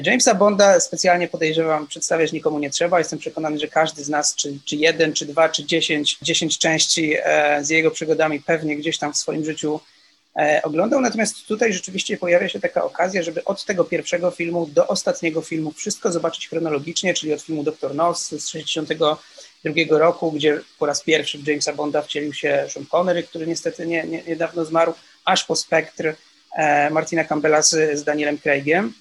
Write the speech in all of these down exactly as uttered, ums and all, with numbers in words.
Jamesa Bonda specjalnie podejrzewam, przedstawiać nikomu nie trzeba. Jestem przekonany, że każdy z nas, czy, czy jeden, czy dwa, czy dziesięć, dziesięć części e, z jego przygodami pewnie gdzieś tam w swoim życiu e, oglądał. Natomiast tutaj rzeczywiście pojawia się taka okazja, żeby od tego pierwszego filmu do ostatniego filmu wszystko zobaczyć chronologicznie, czyli od filmu doktor No z tysiąc dziewięćset sześćdziesiątego drugiego roku, gdzie po raz pierwszy w Jamesa Bonda wcielił się Sean Connery, który niestety nie, nie, niedawno zmarł, aż po Spektr e, Martina Campbella z, z Danielem Craigiem.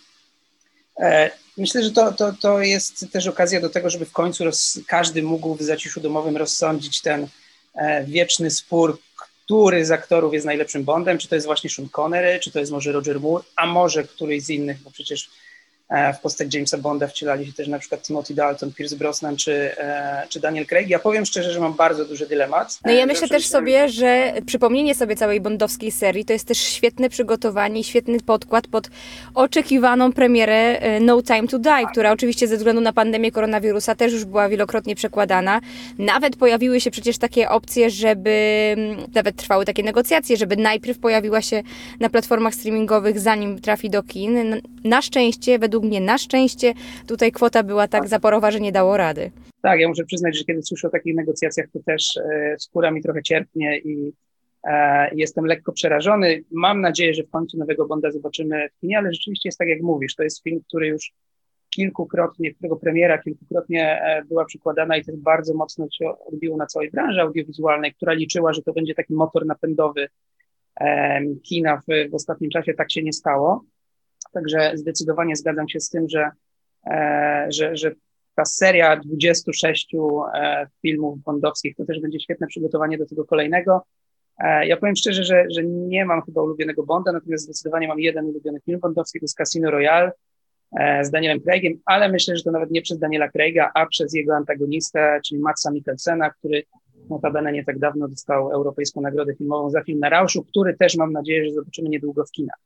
Myślę, że to, to, to jest też okazja do tego, żeby w końcu roz, każdy mógł w zaciszu domowym rozsądzić ten e, wieczny spór, który z aktorów jest najlepszym Bondem, czy to jest właśnie Sean Connery, czy to jest może Roger Moore, a może któryś z innych, bo przecież e, w postać Jamesa Bonda wcielali się też na przykład Timothy Dalton, Pierce Brosnan, czy, e, czy Daniel Craig. Ja powiem szczerze, że mam bardzo duży dylemat. No ja myślę też sobie, że przypomnienie sobie całej bondowskiej serii to jest też świetne przygotowanie i świetny podkład pod oczekiwaną premierę No Time to Die, która oczywiście ze względu na pandemię koronawirusa też już była wielokrotnie przekładana. Nawet pojawiły się przecież takie opcje, żeby, nawet trwały takie negocjacje, żeby najpierw pojawiła się na platformach streamingowych, zanim trafi do kin. Na szczęście, według mnie na szczęście, tutaj kwota była tak zaporowa, że nie dało rady. Tak, ja muszę przyznać, że kiedy słyszę o takich negocjacjach, to też e, skóra mi trochę cierpnie i e, jestem lekko przerażony. Mam nadzieję, że w końcu nowego Bonda zobaczymy w kinie, ale rzeczywiście jest tak, jak mówisz. To jest film, który już kilkukrotnie, którego premiera kilkukrotnie e, była przykładana i też bardzo mocno się odbiło na całej branży audiowizualnej, która liczyła, że to będzie taki motor napędowy e, kina w, w ostatnim czasie. Tak się nie stało. Także zdecydowanie zgadzam się z tym, że, e, że, że ta seria dwudziestu sześciu e, filmów bondowskich to też będzie świetne przygotowanie do tego kolejnego. E, ja powiem szczerze, że, że nie mam chyba ulubionego Bonda, natomiast zdecydowanie mam jeden ulubiony film bondowski, to jest Casino Royale e, z Danielem Craigiem, ale myślę, że to nawet nie przez Daniela Craiga, a przez jego antagonistę, czyli Madsa Mikkelsena, który notabene nie tak dawno dostał Europejską Nagrodę Filmową za film Na Rauszu, który też mam nadzieję, że zobaczymy niedługo w kinach.